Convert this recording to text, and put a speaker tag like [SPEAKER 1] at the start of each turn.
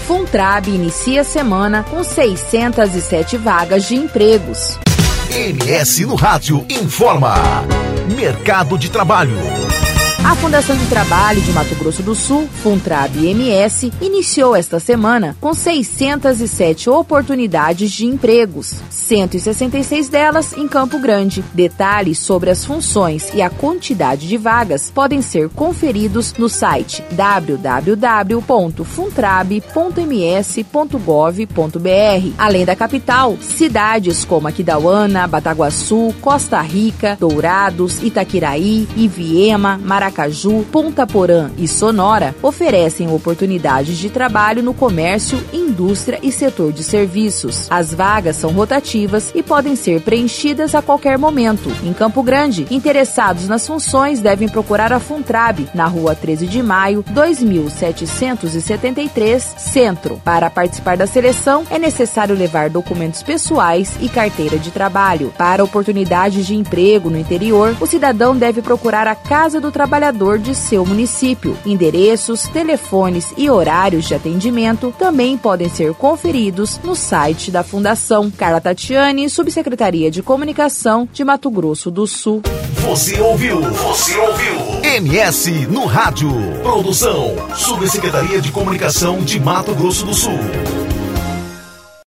[SPEAKER 1] Funtrab inicia a semana com 607 vagas de empregos.
[SPEAKER 2] MS no Rádio informa. Mercado de trabalho.
[SPEAKER 1] A Fundação de Trabalho de Mato Grosso do Sul, Funtrab MS, iniciou esta semana com 607 oportunidades de empregos, 166 delas em Campo Grande. Detalhes sobre as funções e a quantidade de vagas podem ser conferidos no site www.funtrab.ms.gov.br. Além da capital, cidades como Aquidauana, Bataguaçu, Costa Rica, Dourados, Itaquiraí, Iviema, Maracaju, Ponta Porã e Sonora oferecem oportunidades de trabalho no comércio, indústria e setor de serviços. As vagas são rotativas e podem ser preenchidas a qualquer momento. Em Campo Grande, interessados nas funções devem procurar a Funtrab, na Rua 13 de Maio, 2773, Centro. Para participar da seleção, é necessário levar documentos pessoais e carteira de trabalho. Para oportunidades de emprego no interior, o cidadão deve procurar a Casa do Trabalhador de seu município. Endereços, telefones e horários de atendimento também podem ser conferidos no site da Fundação. Carla Tatiane, Subsecretaria de Comunicação de Mato Grosso do Sul.
[SPEAKER 2] Você ouviu MS no Rádio. Produção, Subsecretaria de Comunicação de Mato Grosso do Sul.